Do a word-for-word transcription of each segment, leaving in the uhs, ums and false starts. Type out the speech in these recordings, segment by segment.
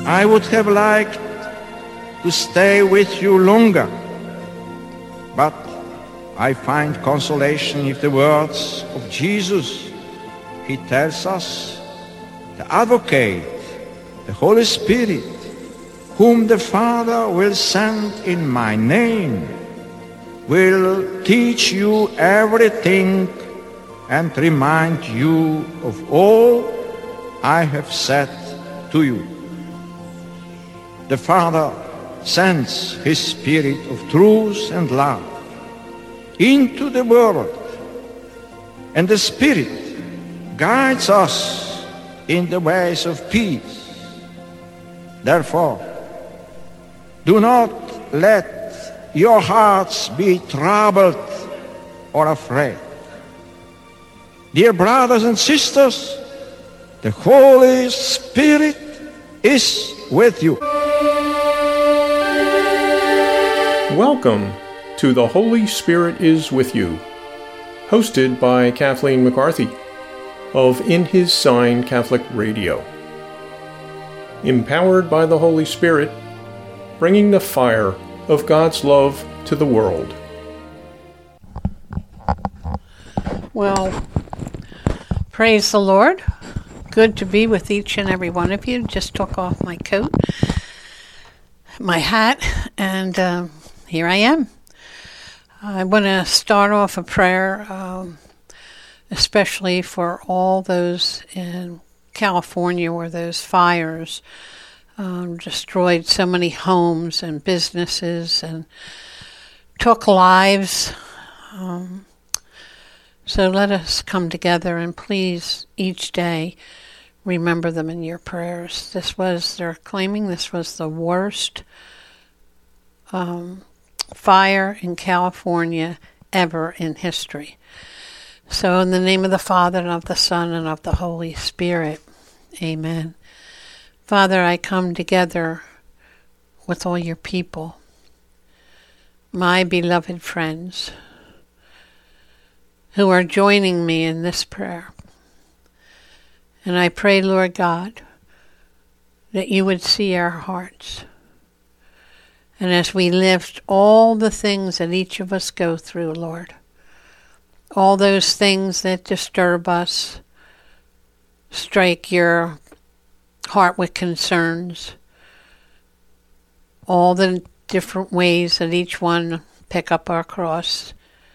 I would have liked to stay with you longer, but I find consolation in the words of Jesus. He tells us, the Advocate, the Holy Spirit, whom the Father will send in my name, will teach you everything and remind you of all I have said to you. The Father sends his Spirit of truth and love into the world, and the Spirit guides us in the ways of peace. Therefore, do not let your hearts be troubled or afraid. Dear brothers and sisters, the Holy Spirit is with you. Welcome to The Holy Spirit is With You, hosted by Kathleen McCarthy of In His Sign Catholic Radio. Empowered by the Holy Spirit, bringing the fire of God's love to the world. Well, praise the Lord. Good to be with each and every one of you. Just took off my coat, my hat, and um, here I am. I want to start off a prayer, um, especially for all those in California where those fires um, destroyed so many homes and businesses and took lives. Um, so let us come together and please each day remember them in your prayers. This was, they're claiming this was the worst um, fire in California ever in history. So in the name of the Father, and of the Son, and of the Holy Spirit, amen. Father, I come together with all your people, my beloved friends, who are joining me in this prayer. And I pray, Lord God, that you would see our hearts. And as we lift all the things that each of us go through, Lord, all those things that disturb us, strike your heart with concerns, all the different ways that each one pick up our cross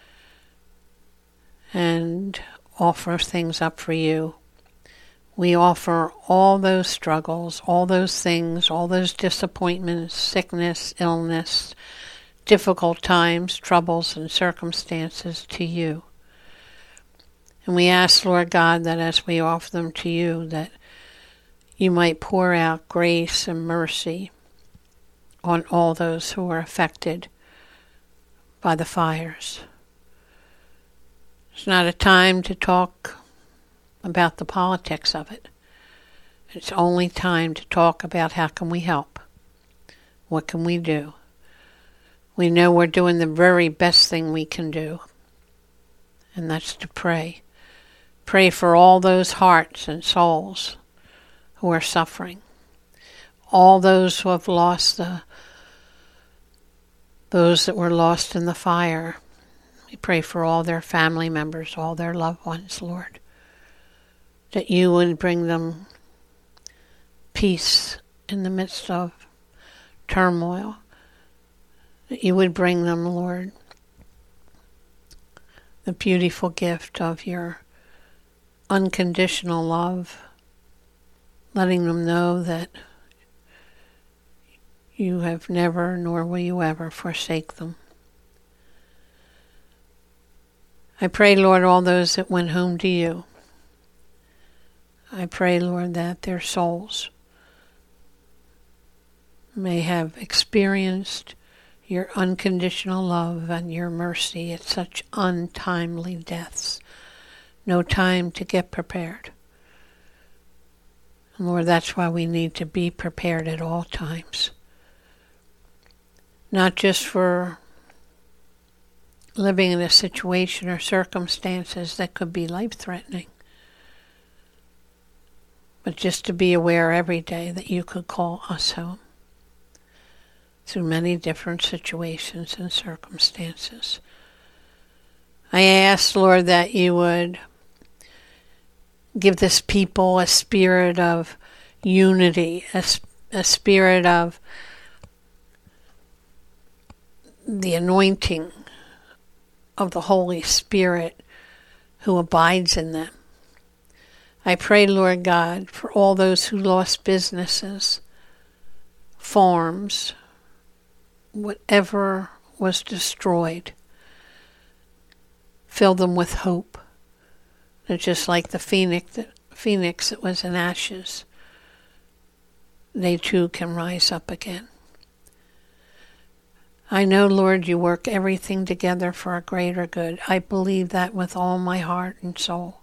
and offer things up for you. We offer all those struggles, all those things, all those disappointments, sickness, illness, difficult times, troubles, and circumstances to you. And we ask, Lord God, that as we offer them to you, that you might pour out grace and mercy on all those who are affected by the fires. It's not a time to talk about the politics of it. It's only time to talk about how can we help? What can we do? We know we're doing the very best thing we can do, and that's to pray. Pray for all those hearts and souls who are suffering, all those who have lost the, those that were lost in the fire. We pray for all their family members, all their loved ones, Lord, that you would bring them peace in the midst of turmoil, that you would bring them, Lord, the beautiful gift of your unconditional love, letting them know that you have never, nor will you ever forsake them. I pray, Lord, all those that went home to you. I pray, Lord, that their souls may have experienced your unconditional love and your mercy at such untimely deaths. No time to get prepared. And Lord, that's why we need to be prepared at all times. Not just for living in a situation or circumstances that could be life-threatening, but just to be aware every day that you could call us home through many different situations and circumstances. I ask, Lord, that you would give this people a spirit of unity, a, a spirit of the anointing of the Holy Spirit who abides in them. I pray, Lord God, for all those who lost businesses, farms, whatever was destroyed. Fill them with hope. That just like the phoenix that, phoenix that was in ashes, they too can rise up again. I know, Lord, you work everything together for a greater good. I believe that with all my heart and soul.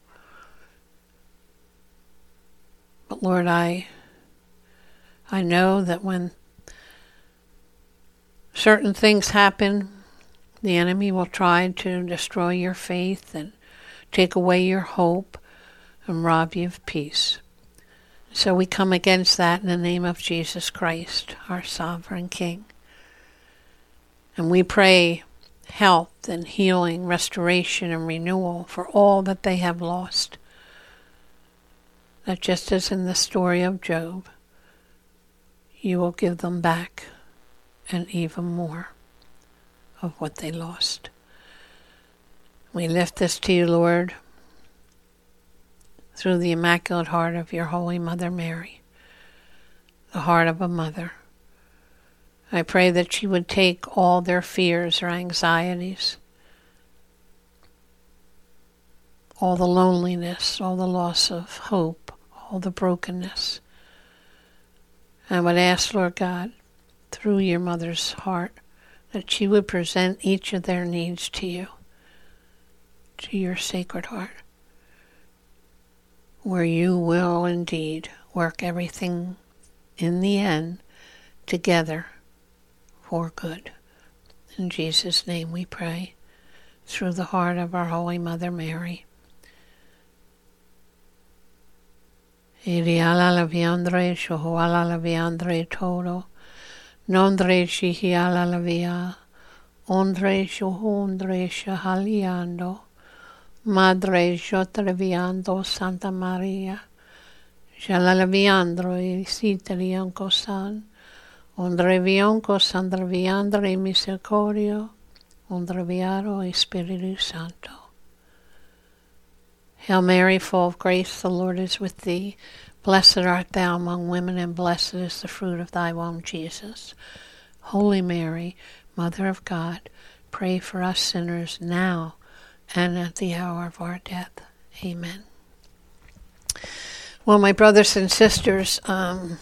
But Lord, I, I know that when certain things happen, the enemy will try to destroy your faith and take away your hope and rob you of peace. So we come against that in the name of Jesus Christ, our sovereign King. And we pray health and healing, restoration and renewal for all that they have lost. That just as in the story of Job, you will give them back and even more of what they lost. We lift this to you, Lord, through the Immaculate Heart of your Holy Mother Mary, the heart of a mother. I pray that she would take all their fears or anxieties, all the loneliness, all the loss of hope, all the brokenness. I would ask, Lord God, through your mother's heart, that she would present each of their needs to you, to your Sacred Heart, where you will indeed work everything in the end together for good. In Jesus' name we pray, through the heart of our Holy Mother Mary. Iriala la viandre, shohuala la viandre todo, nondre shihiala la via, ondre shohondre shahaliando, madre jotreviando Santa Maria, shalalaviandro e sitelianco san, ondre vionco sandre viandre misericordio, ondre viaro e Spiritus Santo. Hail Mary, full of grace, the Lord is with thee. Blessed art thou among women, and blessed is the fruit of thy womb, Jesus. Holy Mary, Mother of God, pray for us sinners now and at the hour of our death. Amen. Well, my brothers and sisters, um,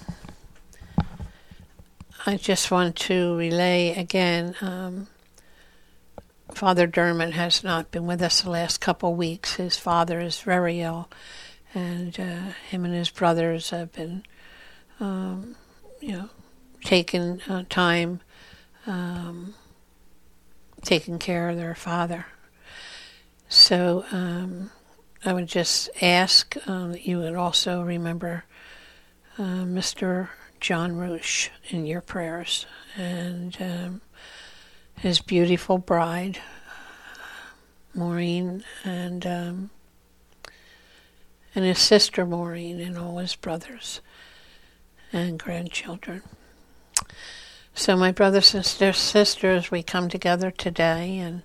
I just want to relay again, um, Father Dermot has not been with us the last couple of weeks. His father is very ill, and uh, him and his brothers have been, um, you know, taking uh, time, um, taking care of their father. So um, I would just ask um, that you would also remember uh, Mister John Roosh in your prayers, and um, his beautiful bride, Maureen, and um, and his sister Maureen, and all his brothers and grandchildren. So my brothers and sisters, we come together today, and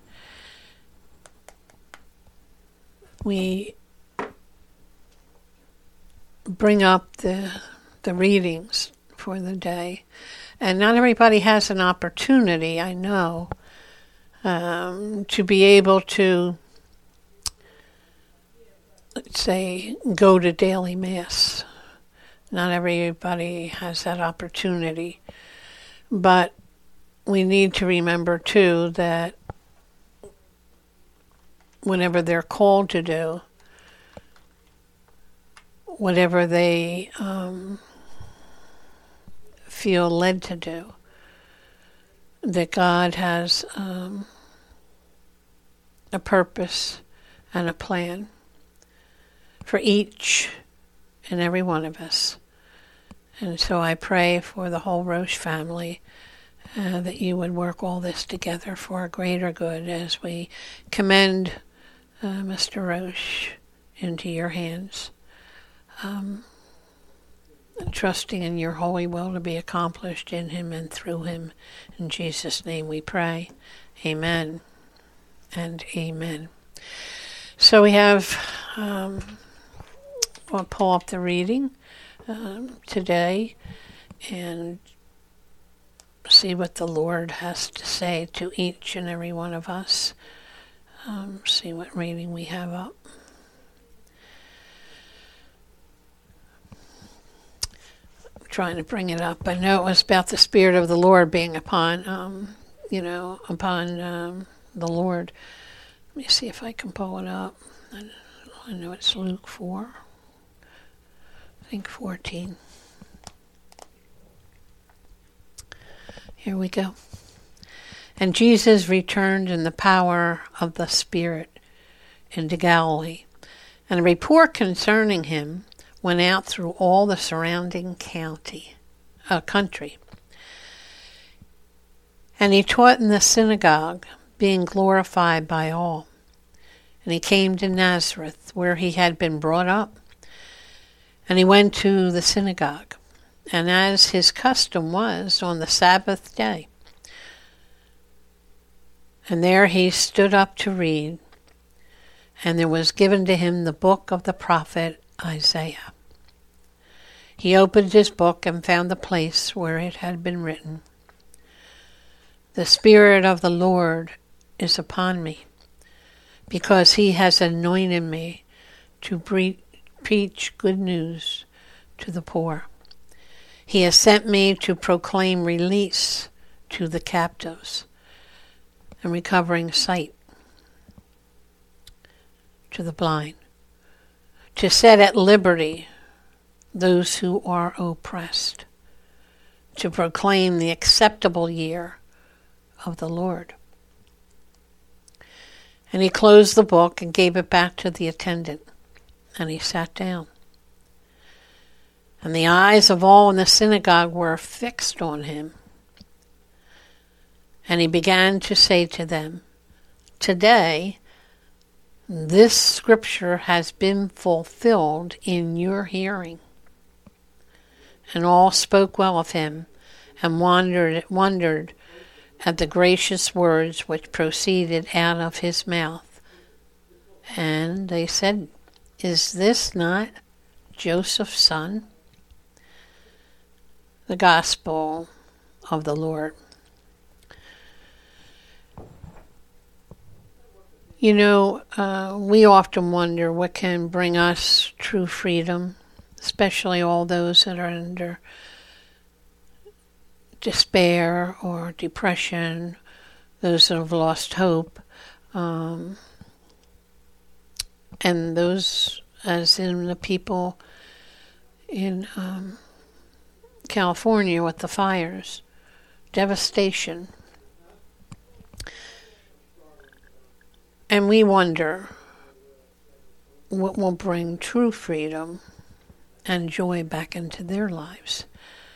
we bring up the the readings for the day. And not everybody has an opportunity, I know, um, to be able to, let's say, go to daily Mass. Not everybody has that opportunity. But we need to remember, too, that whenever they're called to do, whatever they um, feel led to do, that God has um, a purpose and a plan for each in every one of us. And so I pray for the whole Roche family, uh, that you would work all this together for a greater good as we commend uh, Mister Roche into your hands, um, trusting in your holy will to be accomplished in him and through him. In Jesus' name we pray. Amen and amen. So we have, um, we'll pull up the reading um, today and see what the Lord has to say to each and every one of us. Um, see what reading we have up. I'm trying to bring it up. I know it was about the Spirit of the Lord being upon, um, you know, upon um, the Lord. Let me see if I can pull it up. I, I know it's Luke four. I think fourteen. Here we go. And Jesus returned in the power of the Spirit into Galilee, and a report concerning him went out through all the surrounding county, uh, country. And he taught in the synagogue, being glorified by all. And he came to Nazareth, where he had been brought up. And he went to the synagogue, and as his custom was on the Sabbath day, and there he stood up to read, and there was given to him the book of the prophet Isaiah. He opened his book and found the place where it had been written, "The Spirit of the Lord is upon me, because he has anointed me to pre- preach good news to the poor. He has sent me to proclaim release to the captives and recovering sight to the blind, to set at liberty those who are oppressed, to proclaim the acceptable year of the Lord." And he closed the book and gave it back to the attendant, and he sat down. And the eyes of all in the synagogue were fixed on him. And he began to say to them, "Today, this scripture has been fulfilled in your hearing." And all spoke well of him, and wondered, wondered at the gracious words which proceeded out of his mouth. And they said, "Is this not Joseph's son?" The Gospel of the Lord. You know, uh, we often wonder what can bring us true freedom, especially all those that are under despair or depression, those that have lost hope, um, and those, as in the people in um, California with the fires, devastation. And we wonder what will bring true freedom and joy back into their lives.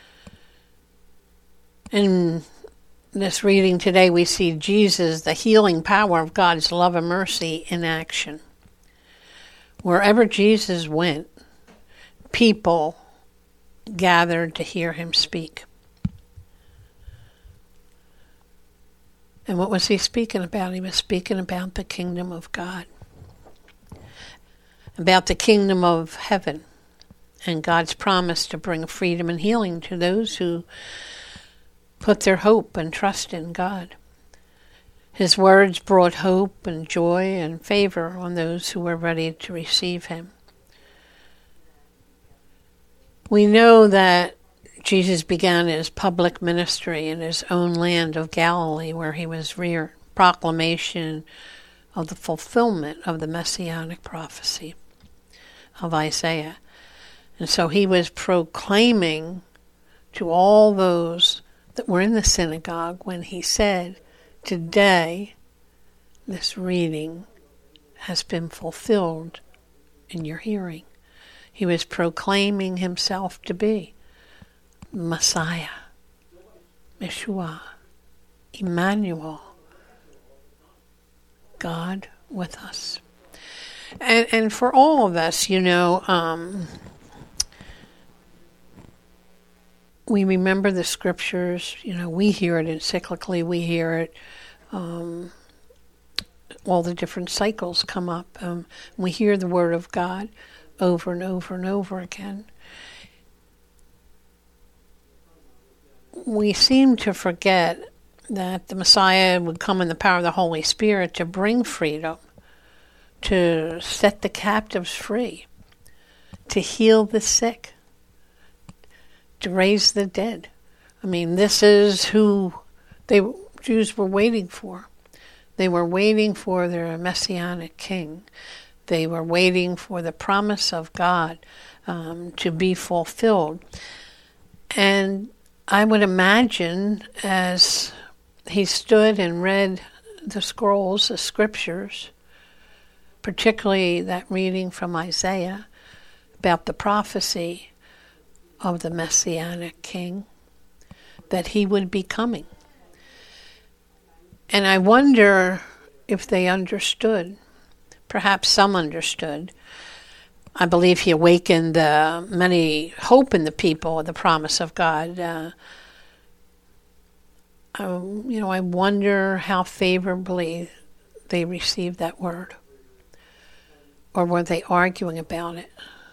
In this reading today, we see Jesus, the healing power of God's love and mercy, in action. Wherever Jesus went, people gathered to hear him speak. And what was he speaking about? He was speaking about the kingdom of God, about the kingdom of heaven, and God's promise to bring freedom and healing to those who put their hope and trust in God. His words brought hope and joy and favor on those who were ready to receive him. We know that Jesus began his public ministry in his own land of Galilee, where he was reared, proclamation of the fulfillment of the messianic prophecy of Isaiah. And so he was proclaiming to all those that were in the synagogue when he said, "Today, this reading has been fulfilled in your hearing." He was proclaiming himself to be Messiah, Yeshua, Emmanuel, God with us. And and for all of us, you know, um, we remember the scriptures, you know, we hear it encyclically, we hear it, um, all the different cycles come up. Um, we hear the word of God over and over and over again. We seem to forget that the Messiah would come in the power of the Holy Spirit to bring freedom, to set the captives free, to heal the sick, to raise the dead. I mean, this is who the Jews were waiting for. They were waiting for their Messianic king. They were waiting for the promise of God um, to be fulfilled. And I would imagine as he stood and read the scrolls, the scriptures, particularly that reading from Isaiah about the prophecy of the Messianic king, that he would be coming. And I wonder if they understood. Perhaps some understood. I believe he awakened uh, many hope in the people of the promise of God. Uh, um, you know, I wonder how favorably they received that word. Or were they arguing about it?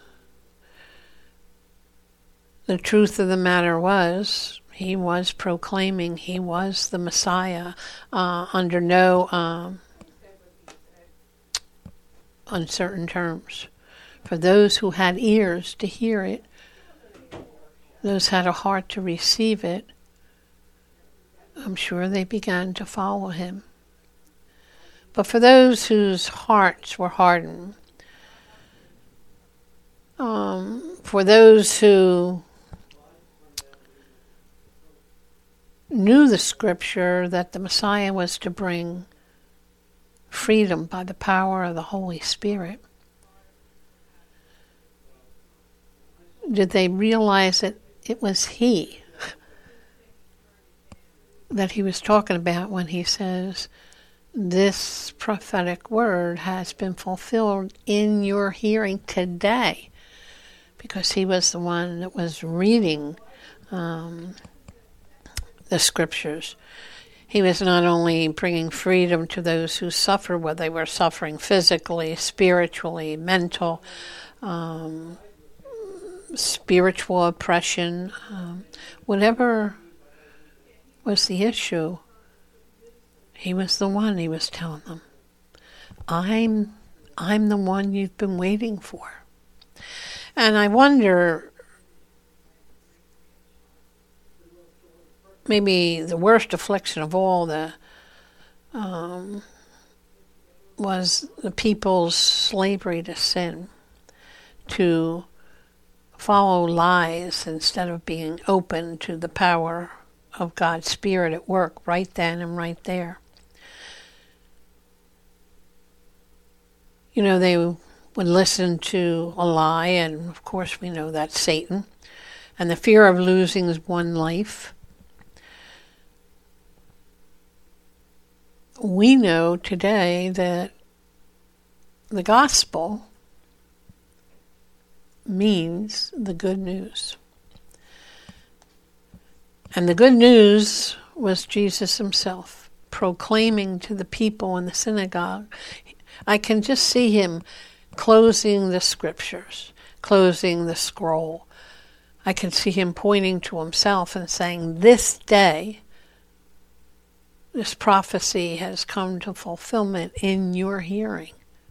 The truth of the matter was, he was proclaiming he was the Messiah uh, under no um, uncertain terms. For those who had ears to hear it, those had a heart to receive it, I'm sure they began to follow him. But for those whose hearts were hardened, um, for those who knew the scripture that the Messiah was to bring freedom by the power of the Holy Spirit, did they realize that it was he that he was talking about when he says, this prophetic word has been fulfilled in your hearing today? Because he was the one that was reading um, the scriptures. He was not only bringing freedom to those who suffer, whether they were suffering physically, spiritually, mental, um, spiritual oppression, um, whatever was the issue, he was the one. He was telling them, I'm, I'm the one you've been waiting for. And I wonder, maybe the worst affliction of all the um, was the people's slavery to sin, to follow lies instead of being open to the power of God's Spirit at work right then and right there. You know, they would listen to a lie, and of course we know that's Satan, and the fear of losing one life. We know today that the gospel means the good news. And the good news was Jesus himself proclaiming to the people in the synagogue. I can just see him closing the scriptures, closing the scroll. I can see him pointing to himself and saying, this day, this prophecy has come to fulfillment in your hearing.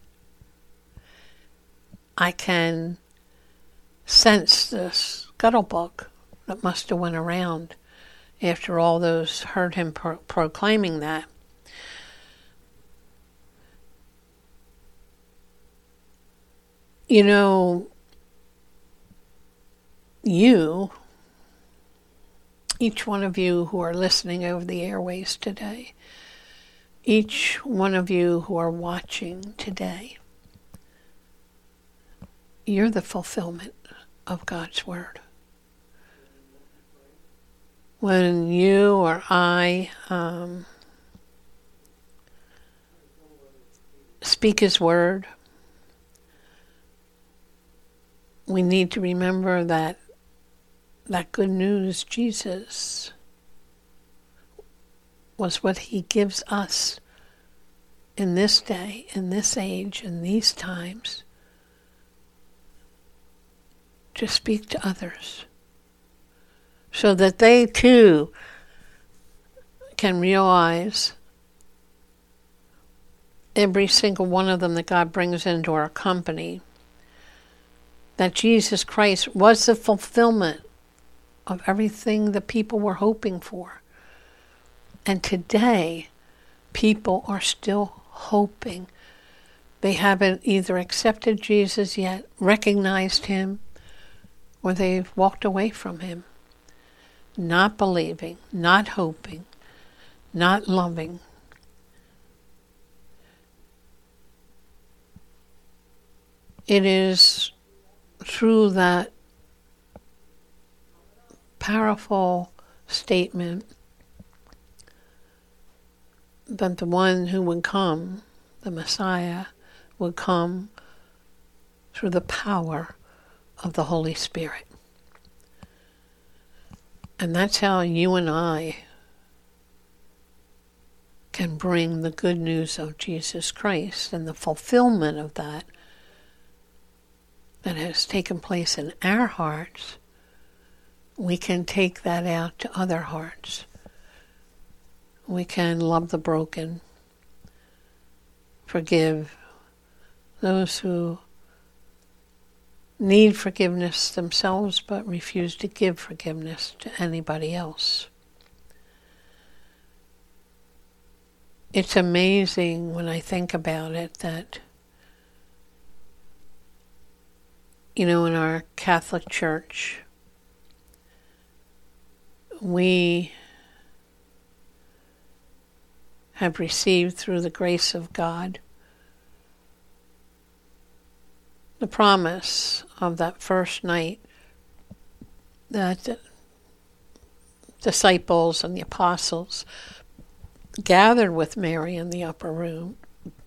I can sense this scuttlebug that must have went around after all those heard him pro- proclaiming that. You know, you, each one of you who are listening over the airways today, each one of you who are watching today, you're the fulfillment of God's word. When you or I um, speak his word, we need to remember that that good news, Jesus, was what he gives us in this day, in this age, in these times, to speak to others, so that they too can realize, every single one of them that God brings into our company, that Jesus Christ was the fulfillment of everything the people were hoping for. And today, people are still hoping. They haven't either accepted Jesus yet, recognized him, or they've walked away from him. Not believing, not hoping, not loving. It is through that powerful statement that the one who would come, the Messiah, would come through the power of the Holy Spirit. And that's how you and I can bring the good news of Jesus Christ and the fulfillment of that that has taken place in our hearts. We can take that out to other hearts. We can love the broken, forgive those who need forgiveness themselves but refuse to give forgiveness to anybody else. It's amazing when I think about it that, you know, in our Catholic Church, we have received through the grace of God the promise of that first night that the disciples and the apostles gathered with Mary in the upper room,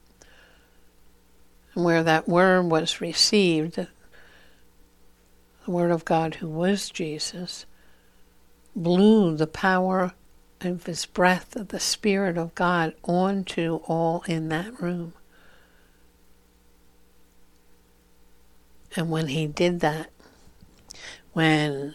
and where that word was received, the word of God who was Jesus, blew the power of his breath of the Spirit of God onto all in that room. And when he did that, when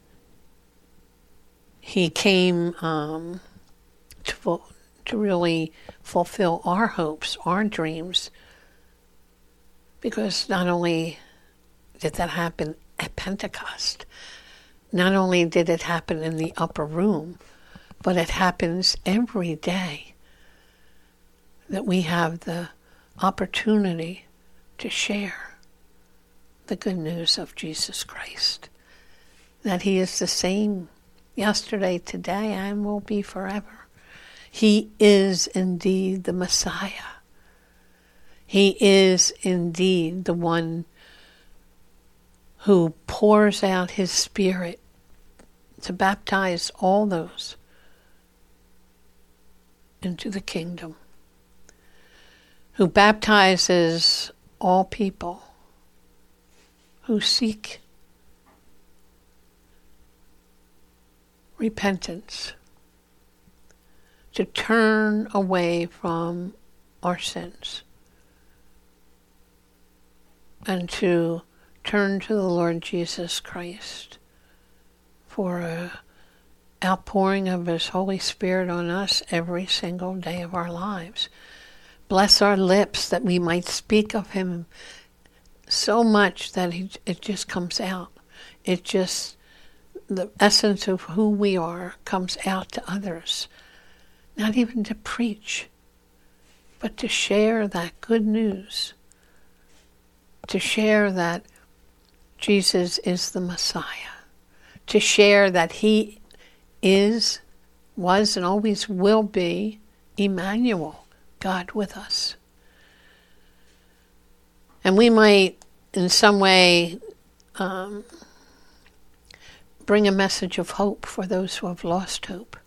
he came um, to, to really fulfill our hopes, our dreams, because not only did that happen at Pentecost, not only did it happen in the upper room, but it happens every day that we have the opportunity to share the good news of Jesus Christ, that he is the same yesterday, today, and will be forever. He is indeed the Messiah. He is indeed the one who pours out his Spirit to baptize all those into the kingdom, who baptizes all people who seek repentance, to turn away from our sins and to turn to the Lord Jesus Christ for a outpouring of his Holy Spirit on us every single day of our lives. Bless our lips that we might speak of him so much that he, it just comes out. It just, the essence of who we are comes out to others. Not even to preach, but to share that good news. To share that Jesus is the Messiah. To share that he is, was, and always will be Emmanuel, God with us. And we might in some way um, bring a message of hope for those who have lost hope.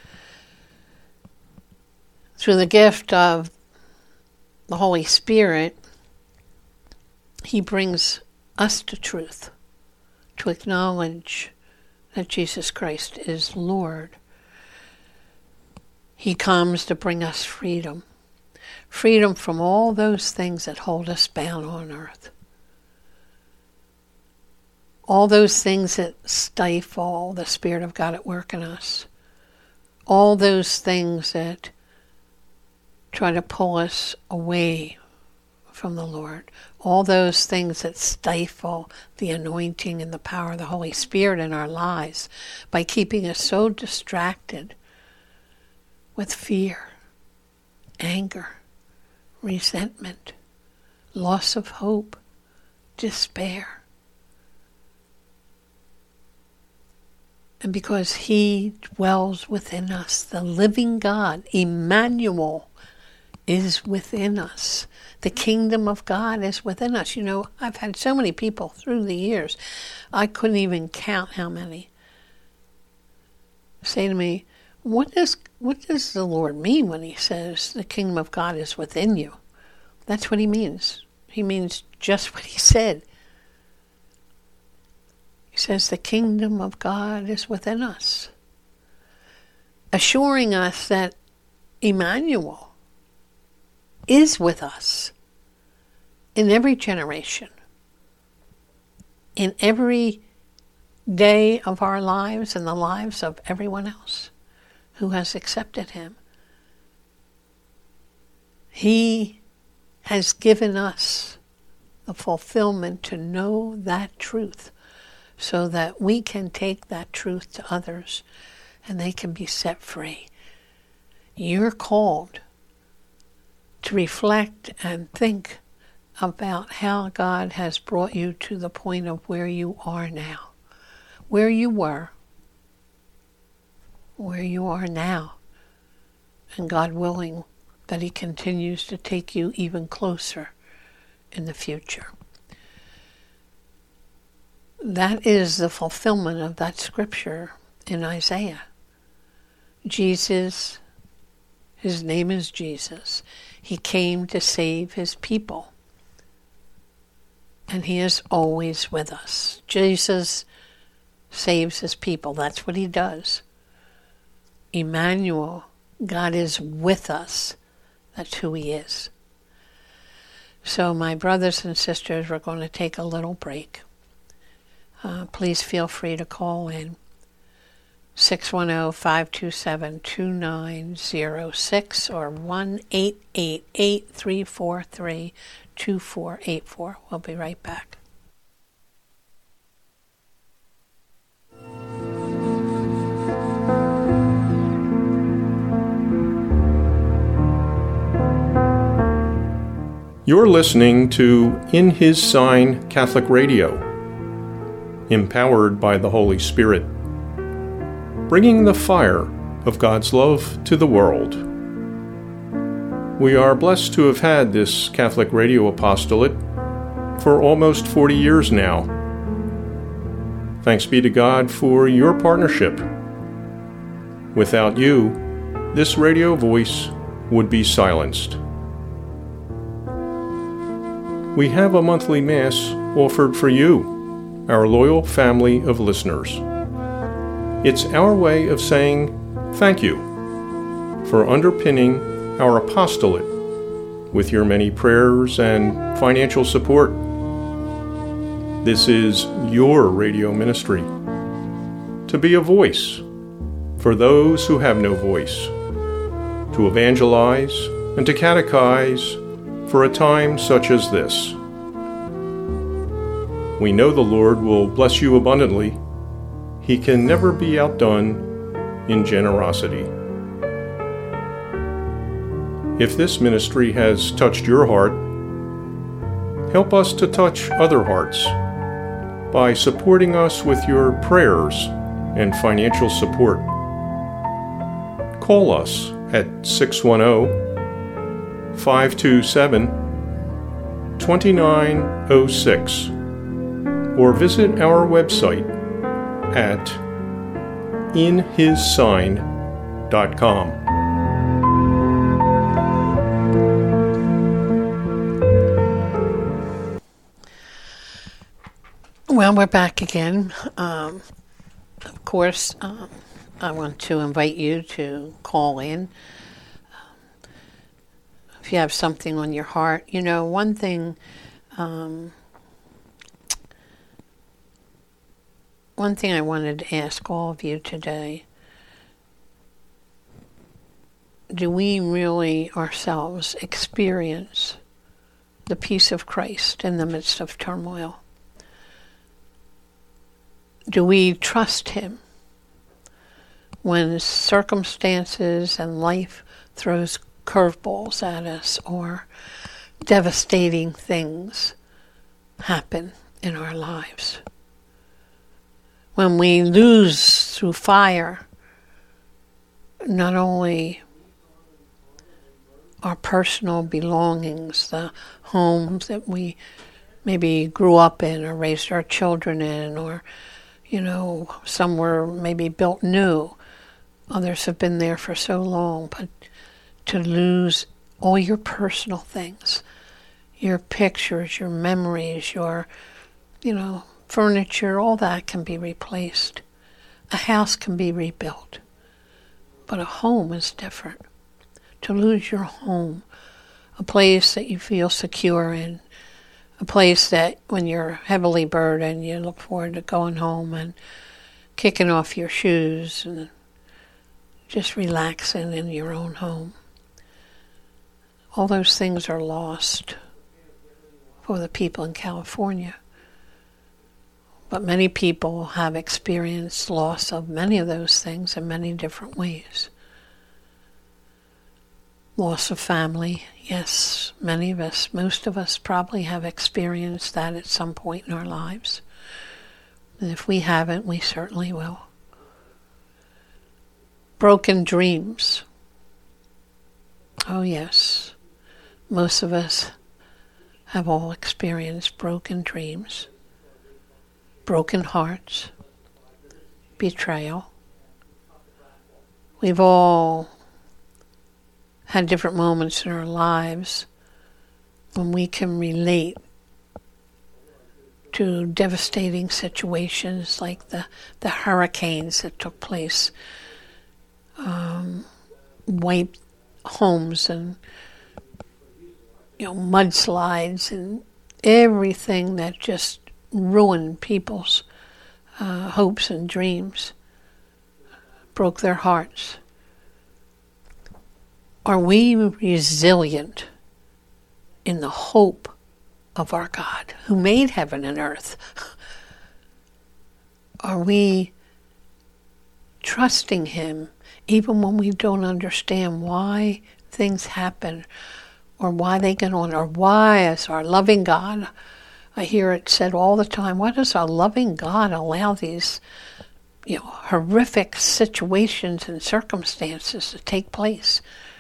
Through the gift of the Holy Spirit, He brings us to truth, to acknowledge that Jesus Christ is Lord. He comes to bring us freedom. Freedom from all those things that hold us bound on earth. All those things that stifle the Spirit of God at work in us. All those things that try to pull us away from the Lord. All those things that stifle the anointing and the power of the Holy Spirit in our lives by keeping us so distracted with fear, anger, resentment, loss of hope, despair. And because He dwells within us, the living God, Emmanuel, is within us. The kingdom of God is within us. You know, I've had so many people through the years, I couldn't even count how many, say to me, what does, what does the Lord mean when He says the kingdom of God is within you? That's what He means. He means just what He said. He says the kingdom of God is within us, assuring us that Emmanuel is with us in every generation, in every day of our lives and the lives of everyone else who has accepted Him. He has given us the fulfillment to know that truth so that we can take that truth to others and they can be set free. You're called to reflect and think about how God has brought you to the point of where you are now, where you were, where you are now, and God willing that He continues to take you even closer in the future. That is the fulfillment of that scripture in Isaiah. Jesus, His name is Jesus. He came to save His people. And He is always with us. Jesus saves His people. That's what He does. Emmanuel, God is with us. That's who He is. So my brothers and sisters, we're going to take a little break. Uh, please feel free to call in six one zero, five two seven, two nine zero six or one eight eight eight, three four three, two four eight four. We'll be right back. You're listening to In His Sign Catholic Radio, empowered by the Holy Spirit, bringing the fire of God's love to the world. We are blessed to have had this Catholic radio apostolate for almost forty years now. Thanks be to God for your partnership. Without you, this radio voice would be silenced. We have a monthly Mass offered for you, our loyal family of listeners. It's our way of saying thank you for underpinning our apostolate with your many prayers and financial support. This is your radio ministry, to be a voice for those who have no voice, to evangelize and to catechize for a time such as this. We know the Lord will bless you abundantly. He can never be outdone in generosity. If this ministry has touched your heart, help us to touch other hearts by supporting us with your prayers and financial support. Call us at six one zero, five two seven, twenty-nine oh six, or visit our website at in his sign dot com. Well, we're back again. Um, of course, um, I want to invite you to call in. Um, if you have something on your heart, you know, one thing, um, one thing I wanted to ask all of you today, do we really ourselves experience the peace of Christ in the midst of turmoil? Do we trust Him when circumstances and life throws curveballs at us or devastating things happen in our lives? When we lose through fire not only our personal belongings, the homes that we maybe grew up in or raised our children in, or you know, some were maybe built new. Others have been there for so long. But to lose all your personal things, your pictures, your memories, your, you know, furniture, all that can be replaced. A house can be rebuilt. But a home is different. To lose your home, a place that you feel secure in, a place that when you're heavily burdened, you look forward to going home and kicking off your shoes and just relaxing in your own home. All those things are lost for the people in California. But many people have experienced loss of many of those things in many different ways. Loss of family, yes, many of us, most of us probably have experienced that at some point in our lives. And if we haven't, we certainly will. Broken dreams. Oh yes, most of us have all experienced broken dreams, broken hearts, betrayal. We've all had different moments in our lives when we can relate to devastating situations like the, the hurricanes that took place, um, wiped homes and, you know, mudslides and everything that just ruined people's uh, hopes and dreams, broke their hearts. Are we resilient in the hope of our God who made heaven and earth? Are we trusting Him even when we don't understand why things happen or why they get on, or why, as our loving God, I hear it said all the time, why does our loving God allow these, you know, horrific situations and circumstances to take place?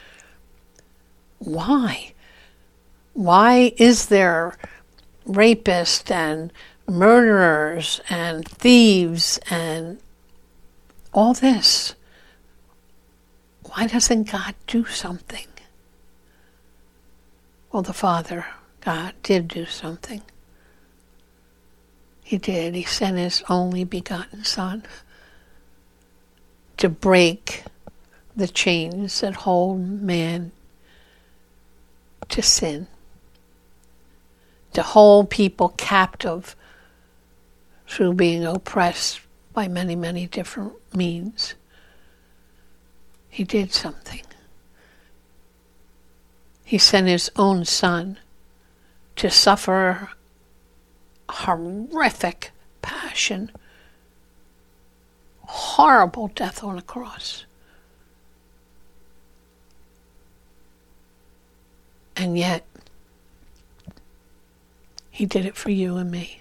Why? Why is there rapists and murderers and thieves and all this? Why doesn't God do something? Well, the Father, God, did do something. He did. He sent His only begotten Son to break the chains that hold man to sin, to hold people captive through being oppressed by many, many different means. He did something. He sent His own Son to suffer horrific passion, horrible death on a cross. And yet, He did it for you and me,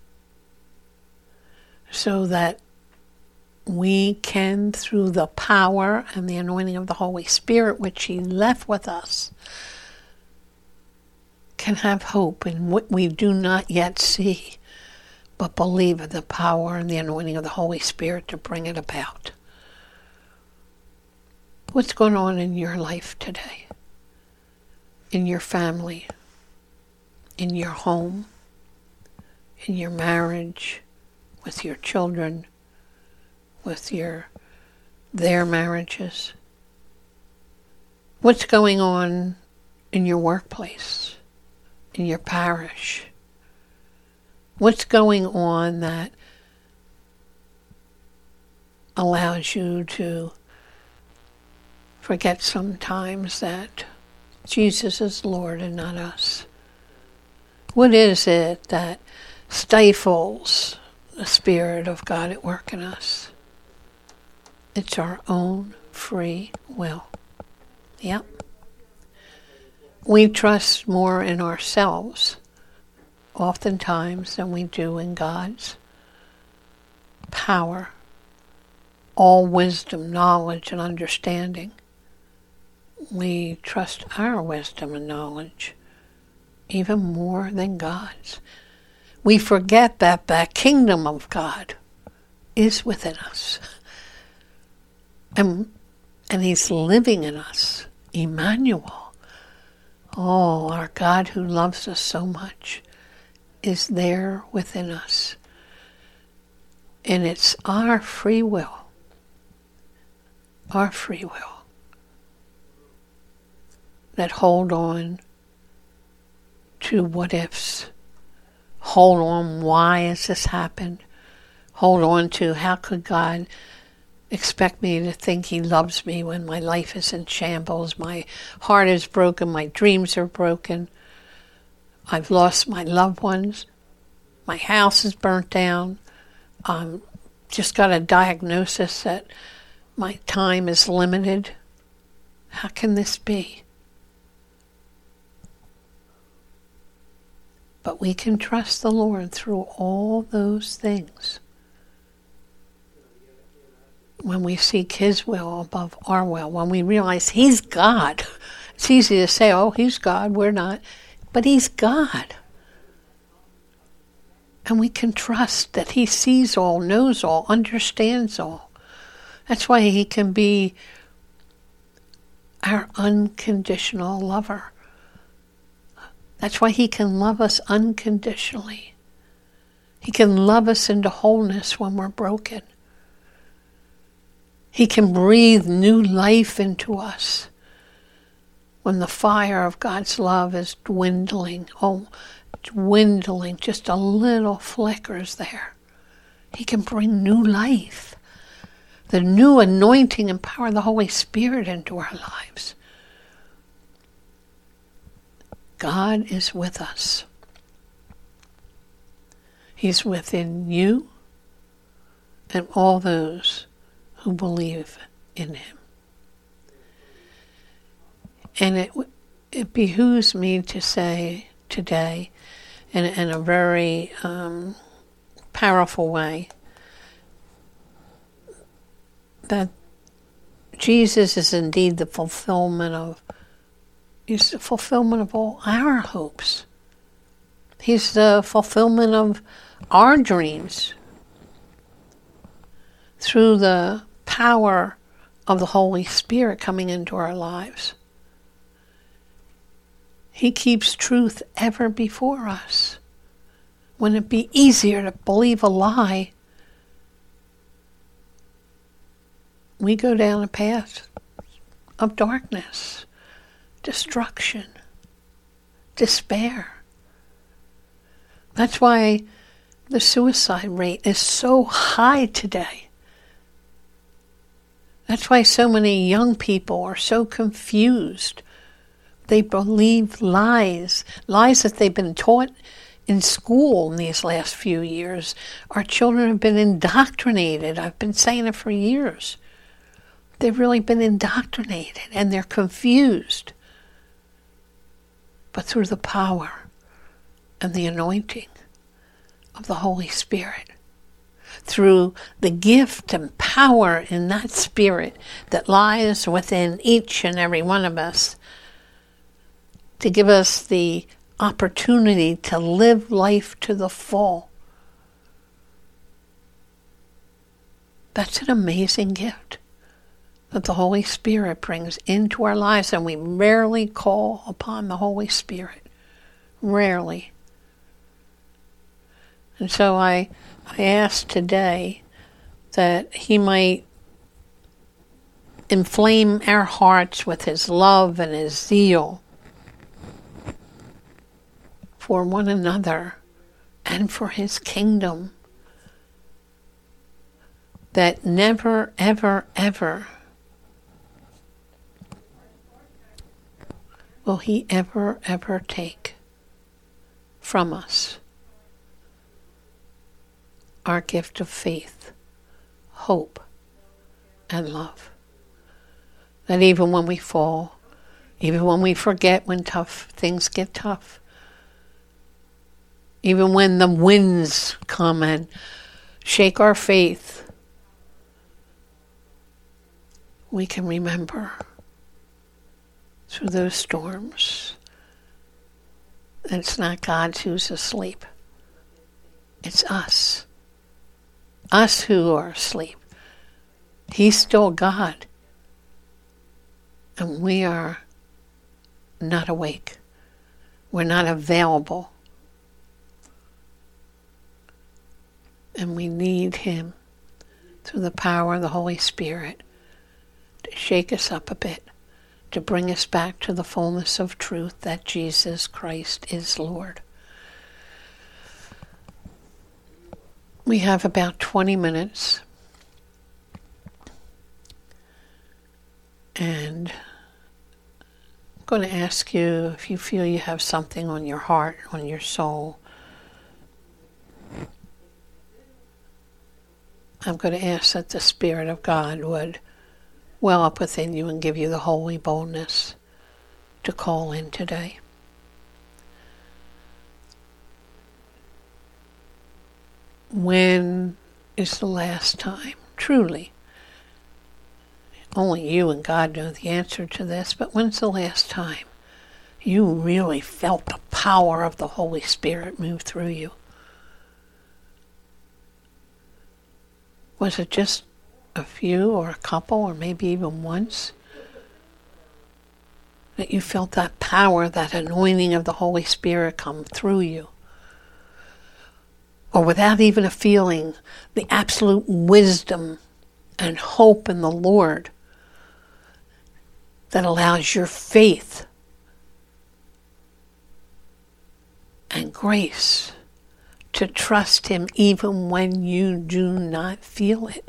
so that we can, through the power and the anointing of the Holy Spirit, which He left with us, can have hope in what we do not yet see, but believe in the power and the anointing of the Holy Spirit to bring it about. What's going on in your life today? In your family? In your home? In your marriage? With your children? With your their marriages? What's going on in your workplace? In your parish? What's going on that allows you to forget sometimes that Jesus is Lord and not us? What is it that stifles the Spirit of God at work in us? It's our own free will. Yep. We trust more in ourselves oftentimes than we do in God's power, all wisdom, knowledge, and understanding. We trust our wisdom and knowledge even more than God's. We forget that the kingdom of God is within us. And, and He's living in us. Emmanuel. Oh, our God who loves us so much is there within us. And it's our free will. Our free will. That hold on to what ifs. Hold on, why has this happened? Hold on to how could God expect me to think He loves me when my life is in shambles, my heart is broken, my dreams are broken, I've lost my loved ones, my house is burnt down, um, just got a diagnosis that my time is limited. How can this be? But we can trust the Lord through all those things. When we seek His will above our will, when we realize He's God. It's easy to say, oh, He's God, we're not. But He's God. And we can trust that He sees all, knows all, understands all. That's why He can be our unconditional lover. That's why He can love us unconditionally. He can love us into wholeness when we're broken. He can breathe new life into us when the fire of God's love is dwindling. Oh, dwindling, just a little flickers there. He can bring new life, the new anointing and power of the Holy Spirit into our lives. God is with us. He's within you and all those who believe in Him. And it it behooves me to say today, in, in a very um, powerful way, that Jesus is indeed the fulfillment of He's the fulfillment of all our hopes. He's the fulfillment of our dreams through the power of the Holy Spirit coming into our lives. He keeps truth ever before us. Wouldn't it be easier to believe a lie? We go down a path of darkness, destruction, despair. That's why the suicide rate is so high today. That's why so many young people are so confused. They believe lies, lies that they've been taught in school in these last few years. Our children have been indoctrinated. I've been saying it for years. They've really been indoctrinated and they're confused. But through the power and the anointing of the Holy Spirit, through the gift and power in that Spirit that lies within each and every one of us, to give us the opportunity to live life to the full. That's an amazing gift that the Holy Spirit brings into our lives, and we rarely call upon the Holy Spirit. Rarely. And so I, I ask today that He might inflame our hearts with His love and His zeal for one another and for His kingdom, that never, ever, ever will He ever, ever take from us our gift of faith, hope, and love. That even when we fall, even when we forget, when tough things get tough, even when the winds come and shake our faith, we can remember through those storms that it's not God who's asleep. It's us. Us who are asleep. He's still God. And we are not awake. We're not available. And we need Him through the power of the Holy Spirit to shake us up a bit, to bring us back to the fullness of truth that Jesus Christ is Lord. We have about twenty minutes. And I'm going to ask you, if you feel you have something on your heart, on your soul, I'm going to ask that the Spirit of God would well up within you and give you the holy boldness to call in today. When is the last time, truly, only you and God know the answer to this, but when's the last time you really felt the power of the Holy Spirit move through you? Was it just a few or a couple or maybe even once that you felt that power, that anointing of the Holy Spirit come through you? Or without even a feeling, the absolute wisdom and hope in the Lord that allows your faith and grace to trust Him even when you do not feel it.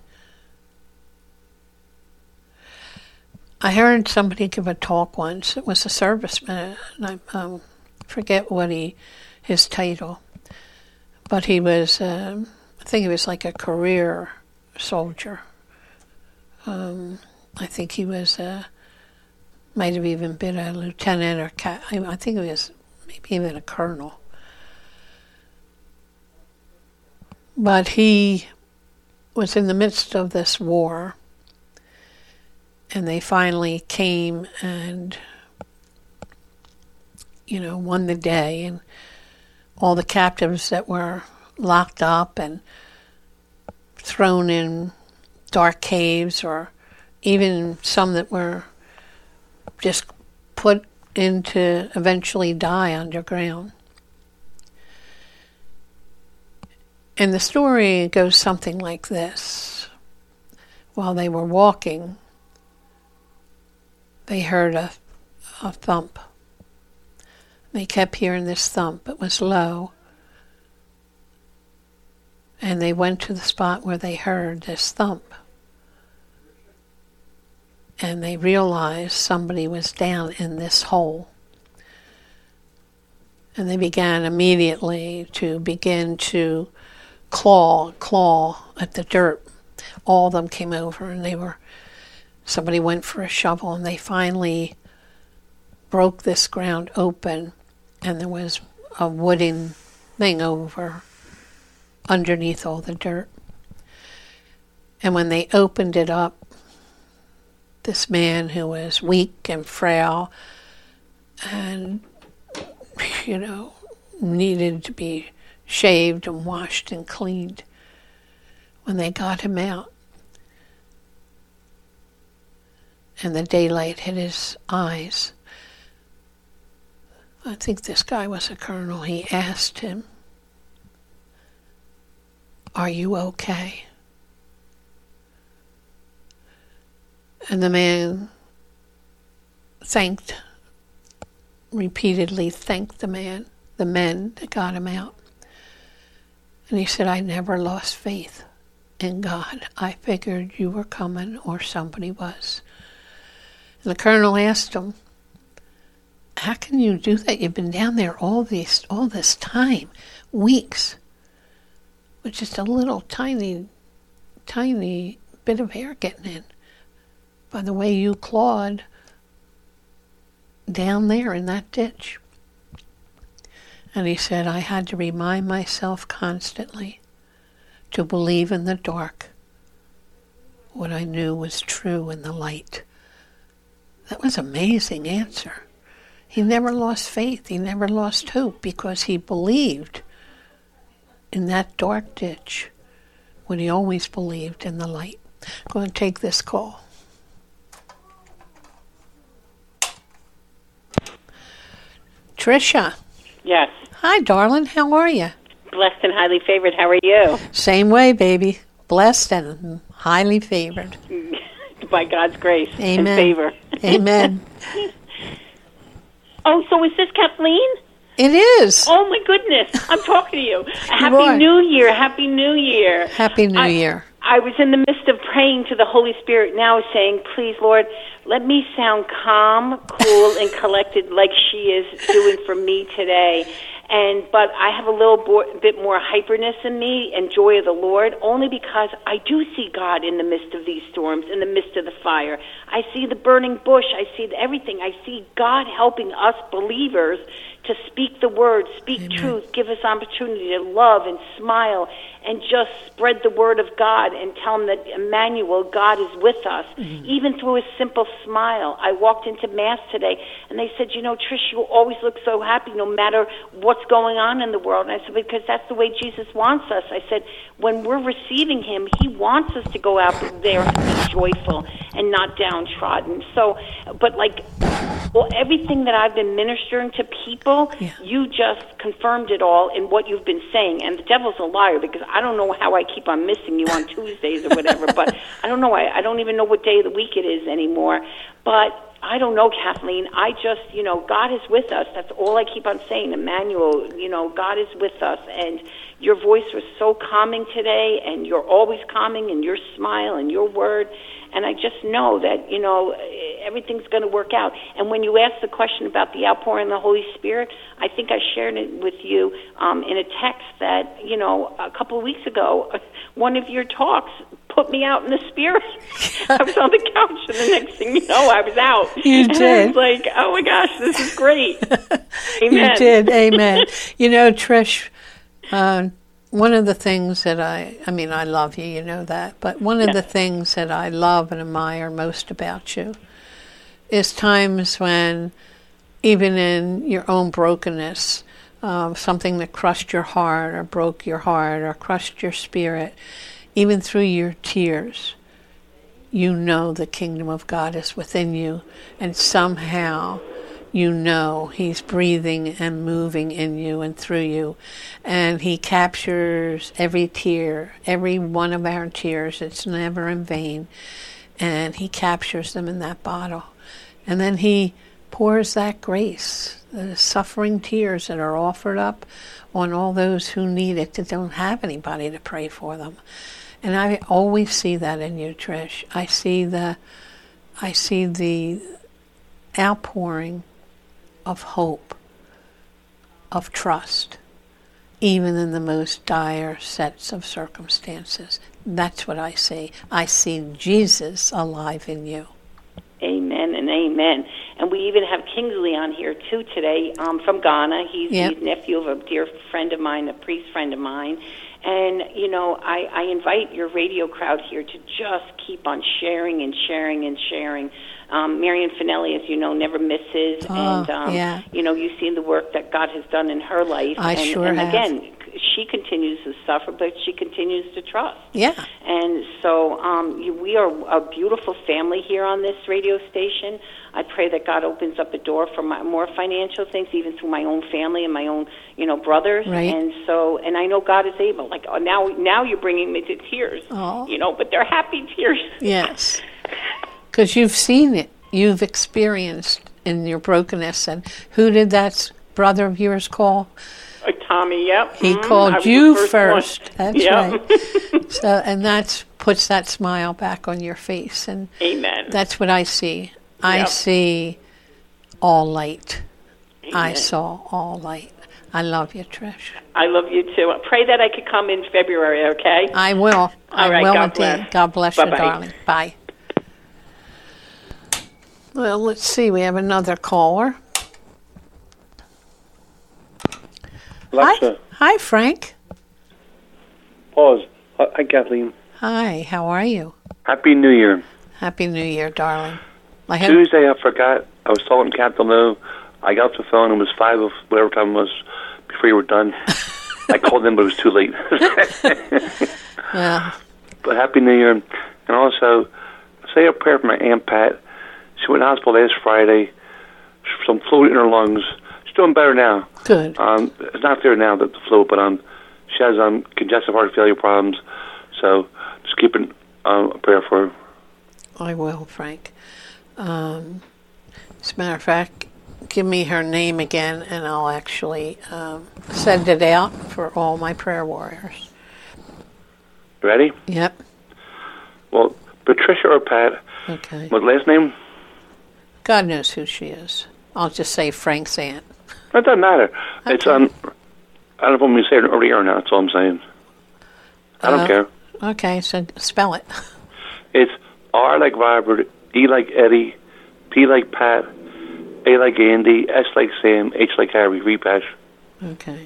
I heard somebody give a talk once. It was a serviceman, and I um, forget what he, his title, but he was, um, I think he was like a career soldier. Um, I think he was, uh, might have even been a lieutenant or cap- I think he was maybe even a colonel. But he was in the midst of this war, and they finally came and, you know, won the day, and all the captives that were locked up and thrown in dark caves, or even some that were just put in to eventually die underground. And the story goes something like this. While they were walking, they heard a, a thump. They kept hearing this thump. It was low. And they went to the spot where they heard this thump. And they realized somebody was down in this hole. And they began immediately to begin to claw, claw at the dirt. All of them came over, and they were, somebody went for a shovel, and they finally broke this ground open, and there was a wooden thing over underneath all the dirt. And when they opened it up, this man who was weak and frail and you know, needed to be shaved and washed and cleaned. When they got him out, and the daylight hit his eyes, I think this guy was a colonel, he asked him, "Are you okay?" And the man thanked, repeatedly thanked the man, the men that got him out. And he said, "I never lost faith in God. I figured you were coming or somebody was." And the colonel asked him, "How can you do that? You've been down there all these, all this time, weeks, with just a little tiny, tiny bit of hair getting in. By the way you clawed down there in that ditch." And he said, "I had to remind myself constantly to believe in the dark what I knew was true in the light." That was an amazing answer. He never lost faith. He never lost hope because he believed in that dark ditch when he always believed in the light. I'm going to take this call. Tricia. Yes. Hi, darling. How are you? Blessed and highly favored. How are you? Same way, baby. Blessed and highly favored. By God's grace Amen. and favor. Amen. Oh, so is this Kathleen? It is. Oh, my goodness. I'm talking to you. Happy are. New Year. Happy New Year. Happy New I, Year. I was in the midst of praying to the Holy Spirit now, saying, "Please, Lord, let me sound calm, cool, and collected like she is doing for me today." And but I have a little bo- bit more hyperness in me and joy of the Lord, only because I do see God in the midst of these storms, in the midst of the fire. I see the burning bush. I see the, everything. I see God helping us believers to speak the word, speak Amen. Truth, give us opportunity to love and smile and just spread the word of God and tell them that Emmanuel, God is with us, mm-hmm. even through a simple smile. I walked into Mass today, and they said, "You know, Trish, you always look so happy no matter what's going on in the world." And I said, "Because that's the way Jesus wants us." I said, when we're receiving him, he wants us to go out there and be joyful and not downtrodden. So, but like, well, everything that I've been ministering to people, yeah. you just confirmed it all in what you've been saying. And the devil's a liar, because I don't know how I keep on missing you on Tuesdays or whatever, but I don't know. I, I don't even know what day of the week it is anymore. But I don't know, Kathleen. I just, you know, God is with us. That's all I keep on saying. Emmanuel, you know, God is with us. And your voice was so calming today, and you're always calming, and your smile and your word. And I just know that, you know, everything's going to work out. And when you asked the question about the outpouring of the Holy Spirit, I think I shared it with you um, in a text that, you know, a couple of weeks ago, one of your talks put me out in the Spirit. I was on the couch, and the next thing you know, I was out. You and did. I was like, oh, my gosh, this is great. Amen. You did. Amen. You know, Trish, uh, one of the things that I, I mean, I love you, you know that, but one of yeah. the things that I love and admire most about you is times when, even in your own brokenness, um, something that crushed your heart or broke your heart or crushed your spirit, even through your tears, you know the kingdom of God is within you, and somehow you know he's breathing and moving in you and through you, and he captures every tear, every one of our tears. It's never in vain, and he captures them in that bottle, and then he pours that grace, the suffering tears that are offered up on all those who need it, that don't have anybody to pray for them. And I always see that in you, Trish. I see the I see the outpouring of hope, of trust, even in the most dire sets of circumstances. That's what I see. I see Jesus alive in you. Amen and amen. And we even have Kingsley on here, too, today um, from Ghana. He's yep. the nephew of a dear friend of mine, a priest friend of mine. And, you know, I, I invite your radio crowd here to just keep on sharing and sharing and sharing. Um, Marian Finelli, as you know, never misses. Oh, and, um, yeah. you know, you've seen the work that God has done in her life. I and, sure and have. again, she continues to suffer, but she continues to trust. Yeah. And so um, you, we are a beautiful family here on this radio station. I pray that God opens up a door for my, more financial things, even through my own family and my own, you know, brothers. Right. And so, and I know God is able. Like oh, now, now you're bringing me to tears. Oh. You know, but they're happy tears. Yes. Because you've seen it. You've experienced in your brokenness. And who did that brother of yours call? Uh, Tommy, yep. He mm-hmm. called I was you the first. One. That's yep. right. So, and that puts that smile back on your face. And Amen. that's what I see. I Yep. see all light. Amen. I saw all light. I love you, Trish. I love you too. Pray that I could come in February, okay? I will. I right, will God indeed. bless. God bless you, Bye-bye. darling. Bye. Well, let's see. We have another caller. Alexa, Hi. Hi, Frank. pause. Hi, Kathleen. Hi. How are you? Happy New Year. Happy New Year, darling. I hope- Tuesday, I forgot. I was talking to Captain Lou. I got off the phone. It was five of whatever time it was before you were done. I called them, but it was too late. Yeah. But Happy New Year. And also, say a prayer for my Aunt Pat. She went to the hospital last Friday. Some fluid in her lungs. She's doing better now. Good. Um, it's not there now, the, the flu, but um, she has um, congestive heart failure problems. So just keep an, um, a prayer for her. I will, Frank. Um, as a matter of fact, give me her name again, and I'll actually um, send it out for all my prayer warriors. Ready? Yep. Well, Patricia or Pat, Okay. what last name? God knows who she is. I'll just say Frank's aunt. It doesn't matter. It's Okay. um, I don't know if I'm going to say it over the air or not. That's all I'm saying. I don't Uh, care. Okay, so spell it. It's R like Robert, E like Eddie, P like Pat, A like Andy, S like Sam, H like Harry. Repash. Okay.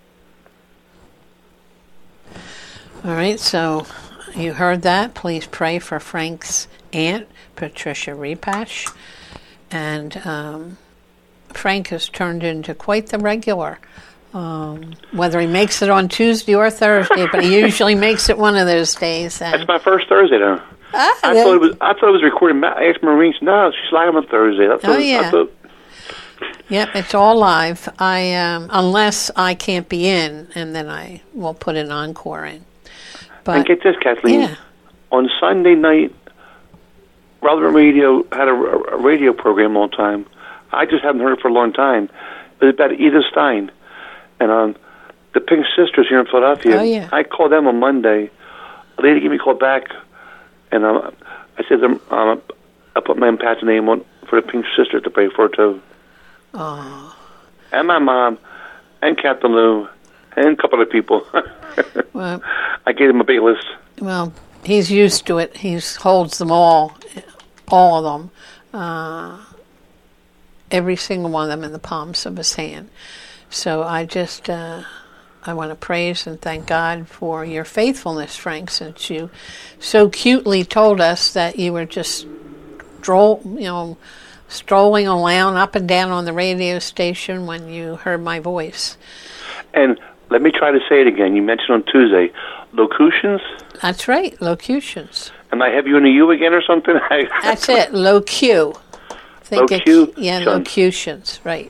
All right, so you heard that. Please pray for Frank's aunt, Patricia Repash. And um, Frank has turned into quite the regular. Um, whether he makes it on Tuesday or Thursday, but he usually makes it one of those days. And, That's my first Thursday now. ah, I then- thought it was. I thought it was recording. Ma- I asked Maureen. No, she's live on Thursday. That's Oh, what, yeah. I thought, Yep, it's all live. I um, unless I can't be in, and then I will put an encore in. But and get this, Kathleen. yeah, On Sunday night, Relevant Radio had a, a radio program all the time. I just haven't heard it for a long time. It was about Edith Stein. And um, the Pink Sisters here in Philadelphia. Oh, yeah. I called them on Monday. A lady gave me a call back, and um, I said to them, um, I put my Aunt Pat's name on for the Pink Sisters to pray for, too. oh, And my mom, and Captain Lou, and a couple of people. well, I gave them a big list. well, he's used to it. He holds them all, all of them, uh, every single one of them in the palms of his hand. So I just, uh, I want to praise and thank God for your faithfulness, Frank, since you so cutely told us that you were just stroll, you know, strolling around up and down on the radio station when you heard my voice. And let me try to say it again. You mentioned on Tuesday, locutions. That's right, locutions. Am I have you in a U again or something? That's it, locu. Think it- Locu- yeah, shun. locutions, right.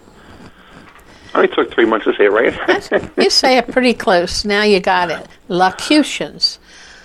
I only took three months to say it right. You say it pretty close. Now you got it. Locutions.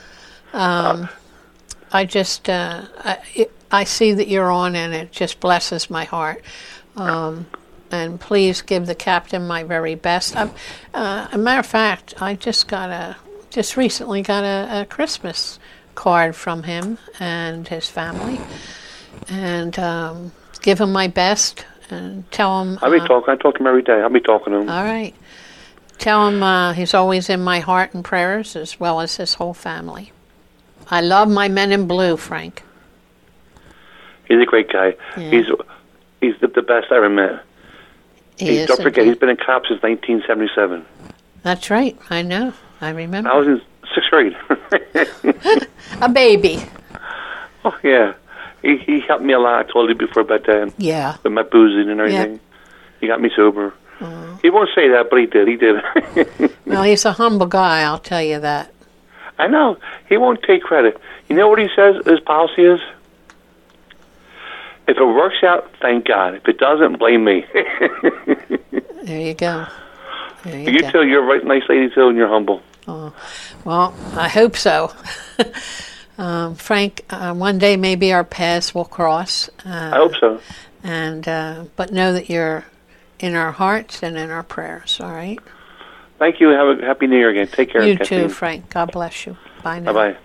Um, I just, uh, I, it, I see that you're on, and it just blesses my heart. Um, and please give the captain my very best. Um, uh, a matter of fact, I just got a, just recently got a, a Christmas card from him and his family, and um, give him my best. And tell him. I'll be uh, talking. I talk to him every day. I'll be talking to him. All right. Tell him uh, he's always in my heart and prayers, as well as his whole family. I love my men in blue, Frank. He's a great guy. Yeah. He's he's the, the best I ever met. He He's, is don't forget, indeed. he's been a cop since nineteen seventy-seven. That's right. I know. I remember. I was in sixth grade. A baby. Oh, yeah. He he helped me a lot. I told you before about that. Yeah. With my boozing and everything. Yep. He got me sober. Uh, He won't say that, but he did. He did. well, he's a humble guy, I'll tell you that. I know. He won't take credit. You know what he says his policy is? If it works out, thank God. If it doesn't, blame me. There you go. There you, you go. too. You're a right nice lady, too, and you're humble. Oh, well, I hope so. um, Frank, uh, one day maybe our paths will cross. Uh, I hope so. And uh, but know that you're in our hearts and in our prayers, all right? Thank you. Have a happy New Year again. Take care. You Kathleen. too, Frank. God bless you. Bye now. Bye-bye.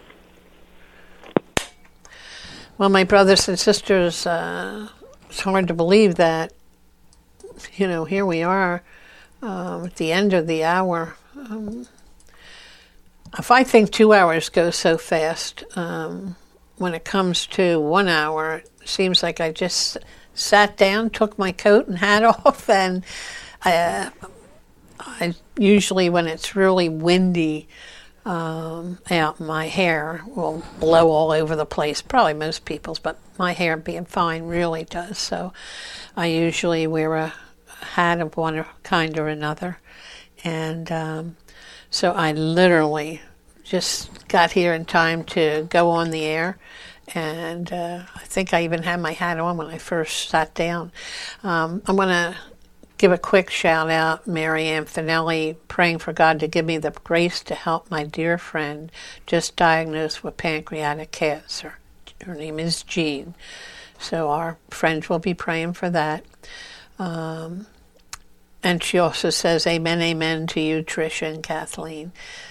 Well, my brothers and sisters, uh, it's hard to believe that, you know, here we are uh, at the end of the hour. Um, if I think two hours go so fast, um, when it comes to one hour, it seems like I just sat down, took my coat and hat off, and I, I usually, when it's really windy, Um, out, my hair will blow all over the place, probably most people's, but my hair being fine really does. So I usually wear a hat of one kind or another. And um, so I literally just got here in time to go on the air. And uh, I think I even had my hat on when I first sat down. Um, I'm going to give a quick shout out, Mary Ann Finelli, praying for God to give me the grace to help my dear friend just diagnosed with pancreatic cancer. Her name is Jean. So our friends will be praying for that. Um, and she also says, amen, amen to you, Tricia and Kathleen.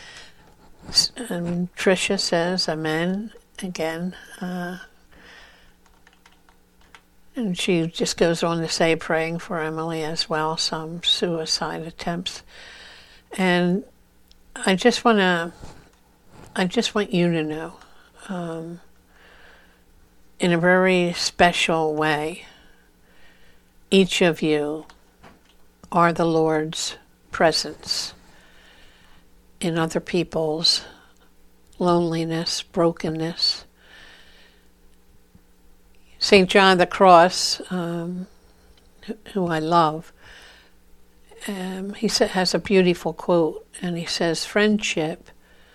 And Tricia says, amen, again. Uh, And she just goes on to say, praying for Emily as well, some suicide attempts. And I just want to, I just want you to know, um, in a very special way, each of you are the Lord's presence in other people's loneliness, brokenness. Saint John of the Cross, um, who I love, um, he sa- has a beautiful quote, and he says, friendship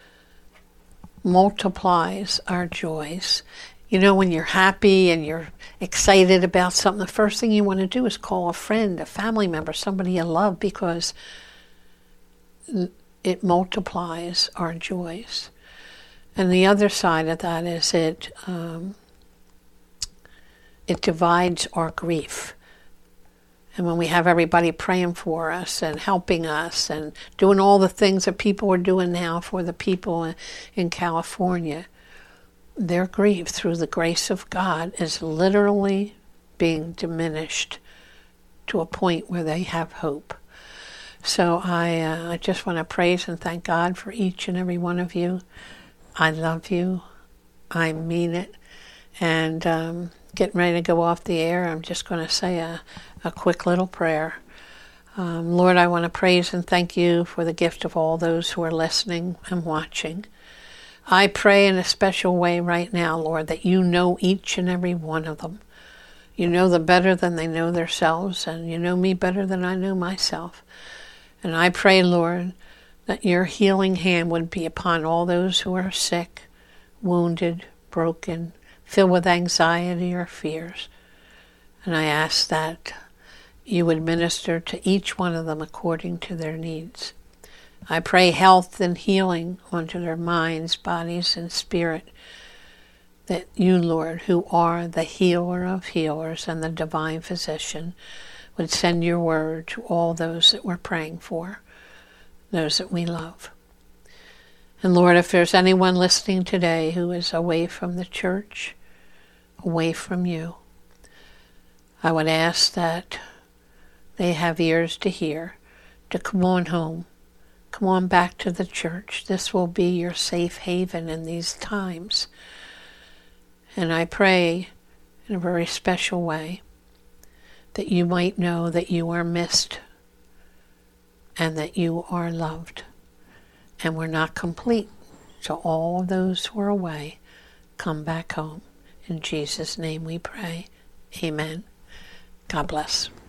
multiplies our joys. You know, when you're happy and you're excited about something, the first thing you want to do is call a friend, a family member, somebody you love, because it multiplies our joys. And the other side of that is it... Um, It divides our grief. And when we have everybody praying for us and helping us and doing all the things that people are doing now for the people in California, their grief, through the grace of God, is literally being diminished to a point where they have hope. So I, uh, I just want to praise and thank God for each and every one of you. I love you. I mean it. And um, getting ready to go off the air, I'm just going to say a, a quick little prayer. Um, Lord, I want to praise and thank you for the gift of all those who are listening and watching. I pray in a special way right now, Lord, that you know each and every one of them. You know them better than they know themselves, and you know me better than I know myself. And I pray, Lord, that your healing hand would be upon all those who are sick, wounded, broken, filled with anxiety or fears. And I ask that you would minister to each one of them according to their needs. I pray health and healing onto their minds, bodies, and spirit, that you, Lord, who are the healer of healers and the divine physician, would send your word to all those that we're praying for, those that we love. And Lord, if there's anyone listening today who is away from the church, away from you, I would ask that they have ears to hear, to come on home, come on back to the church. This will be your safe haven in these times. And I pray in a very special way that you might know that you are missed and that you are loved. and we're not complete. So all those who are away, come back home. In Jesus' name we pray. Amen. God bless.